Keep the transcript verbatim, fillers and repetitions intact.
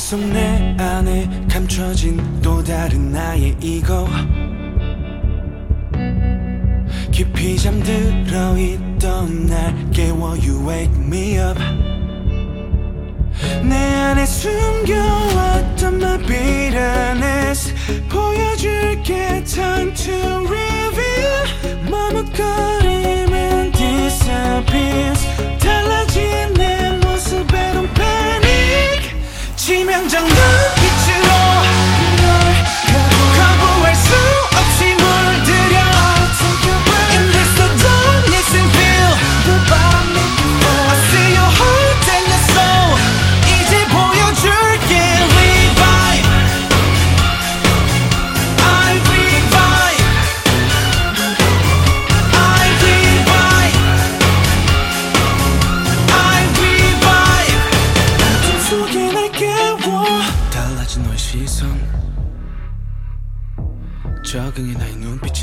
속 내 안에 감춰진 또 다른 나의 이거 깊이 잠들어 있던 날 깨워 You wake me up 내 안에 숨겨왔던 my bitterness 보여줄게 time to reveal 머뭇거리면 disappears 달라진 내 모습에 don't panic 치명적 눈빛으로 널 거부할 수 없이 물들여 And there's no darkness and feel the bottom I see your heart and your soul 이제 보여줄게 revive I revive I revive I revive 어둠 속에 날 깨워 달라진 너의 시선 적응해 나의 눈빛